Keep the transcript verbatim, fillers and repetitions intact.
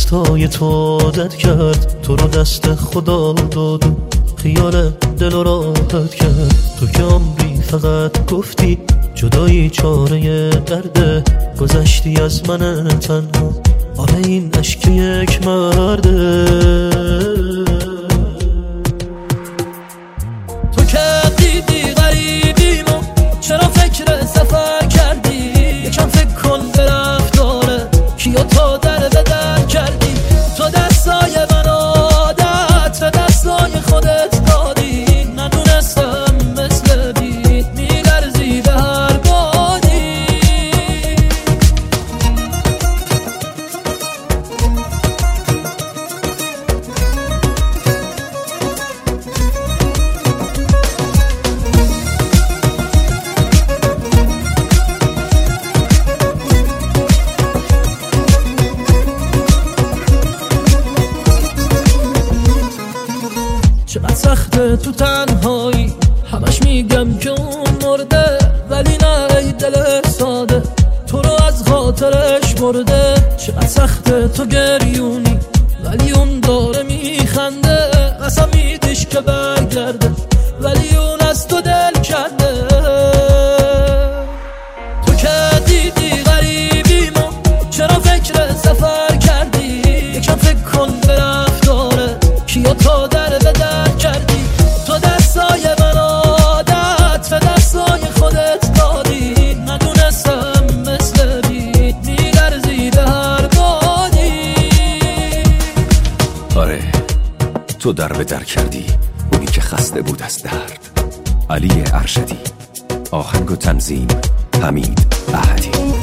دستای تو عادت کرد، تو رو دست خدا داد، خیال دل رو راحت کرد. تو که عمری فقط گفتی جدایی چاره درده، گذشتی از من تنها، آره این عشق یک مرده. تو که دیدی غریبیمو، چرا فکر سفر کردی؟ یکم فکر کن به رفتاره کیا تو در به در کردی. تو دستای من عادت به دستای خودت دادی، ندونستم مثل بید میلرزی به هر بادی. چقدر سخته تو تنهایی، همش میگم که اون مرده، ولی نه ای دل ساده تو رو از خاطرش برده. چقدر سخته تو گریونی، ولی اون داره میخنده، قسم میدیش که برگرده، ولی اون از تو دل کرده. تو که دیدی غریبیمو، چرا فکر سفر کردی؟ یکم فکر کن به رفتارت کیا تو در به در کردی. تو دستای من عادت به دستای خودت دادی، ندونستم مثل بید میلرزی به هر بادی. آره تو در به در کردی اونی که خسته بود از درد. علی ارشدی، آهنگ و تنظیم حمید احدی.